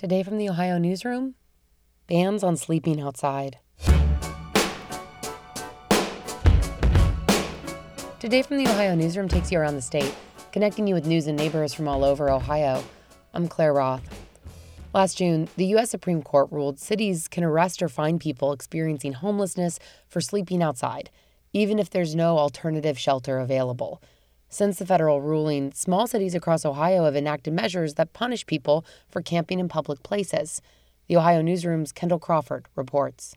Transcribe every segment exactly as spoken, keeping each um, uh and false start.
Today from the Ohio Newsroom, bans on sleeping outside. Today from the Ohio Newsroom takes you around the state, connecting you with news and neighbors from all over Ohio. I'm Claire Roth. Last June, the U S Supreme Court ruled cities can arrest or fine people experiencing homelessness for sleeping outside, even if there's no alternative shelter available. Since the federal ruling, small cities across Ohio have enacted measures that punish people for camping in public places. The Ohio Newsroom's Kendall Crawford reports.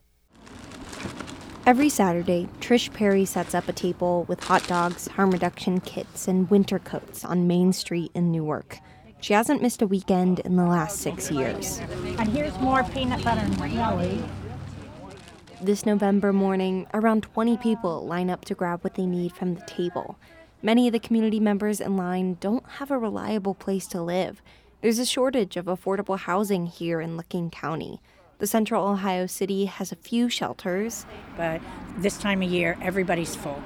Every Saturday, Trish Perry sets up a table with hot dogs, harm reduction kits, and winter coats on Main Street in Newark. She hasn't missed a weekend in the last six years. And here's more peanut butter and jelly. This November morning, around twenty people line up to grab what they need from the table. Many of the community members in line don't have a reliable place to live. There's a shortage of affordable housing here in Licking County. The Central Ohio city has a few shelters. But this time of year, everybody's full.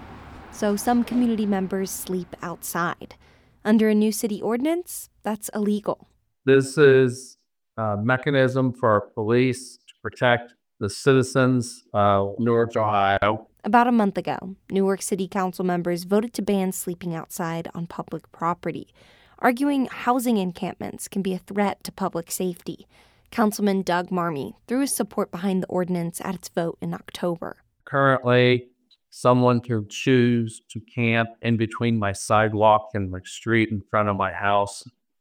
So some community members sleep outside. Under a new city ordinance, that's illegal. This is a mechanism for our police to protect the citizens of Newark, Ohio. About a month ago, Newark City Council members voted to ban sleeping outside on public property, arguing housing encampments can be a threat to public safety. Councilman Doug Marmey threw his support behind the ordinance at its vote in October. Currently, someone can choose to camp in between my sidewalk and my street in front of my house,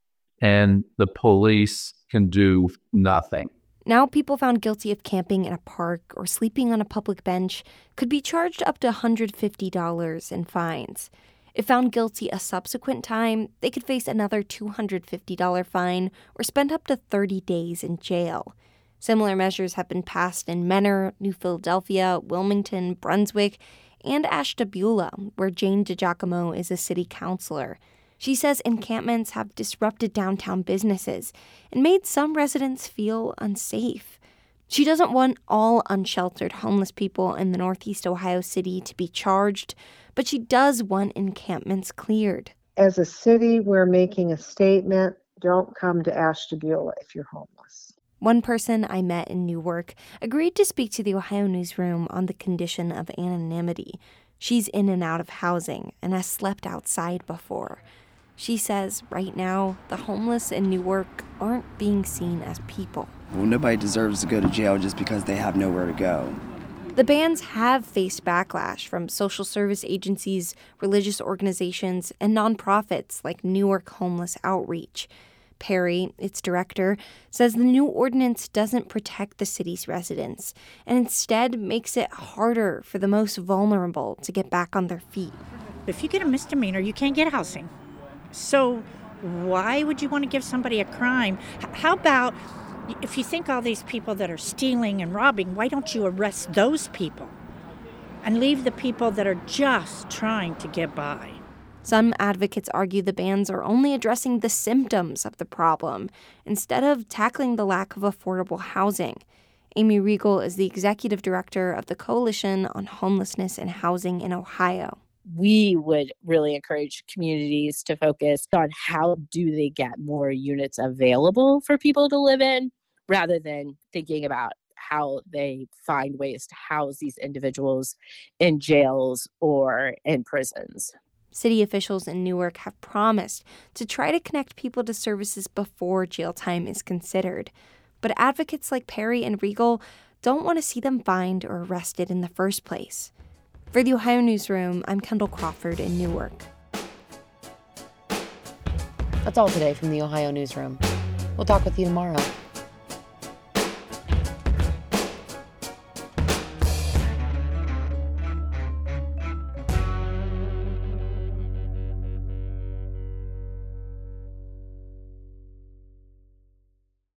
and the police can do nothing. Now people found guilty of camping in a park or sleeping on a public bench could be charged up to one hundred fifty dollars in fines. If found guilty a subsequent time, they could face another two hundred fifty dollars fine or spend up to thirty days in jail. Similar measures have been passed in Menor, New Philadelphia, Wilmington, Brunswick, and Ashtabula, where Jane DiGiacomo is a city councilor. She says encampments have disrupted downtown businesses and made some residents feel unsafe. She doesn't want all unsheltered homeless people in the Northeast Ohio city to be charged, but she does want encampments cleared. As a city, we're making a statement. Don't come to Ashtabula if you're homeless. One person I met in Newark agreed to speak to the Ohio Newsroom on the condition of anonymity. She's in and out of housing and has slept outside before. She says right now, the homeless in Newark aren't being seen as people. Well, nobody deserves to go to jail just because they have nowhere to go. The bans have faced backlash from social service agencies, religious organizations, and nonprofits like Newark Homeless Outreach. Perry, its director, says the new ordinance doesn't protect the city's residents and instead makes it harder for the most vulnerable to get back on their feet. If you get a misdemeanor, you can't get housing. So why would you want to give somebody a crime? H- how about if you think all these people that are stealing and robbing, why don't you arrest those people and leave the people that are just trying to get by? Some advocates argue the bans are only addressing the symptoms of the problem instead of tackling the lack of affordable housing. Amy Riegel is the executive director of the Coalition on Homelessness and Housing in Ohio. We would really encourage communities to focus on how do they get more units available for people to live in, rather than thinking about how they find ways to house these individuals in jails or in prisons. City officials in Newark have promised to try to connect people to services before jail time is considered. But advocates like Perry and Riegel don't want to see them fined or arrested in the first place. For the Ohio Newsroom, I'm Kendall Crawford in Newark. That's all today from the Ohio Newsroom. We'll talk with you tomorrow.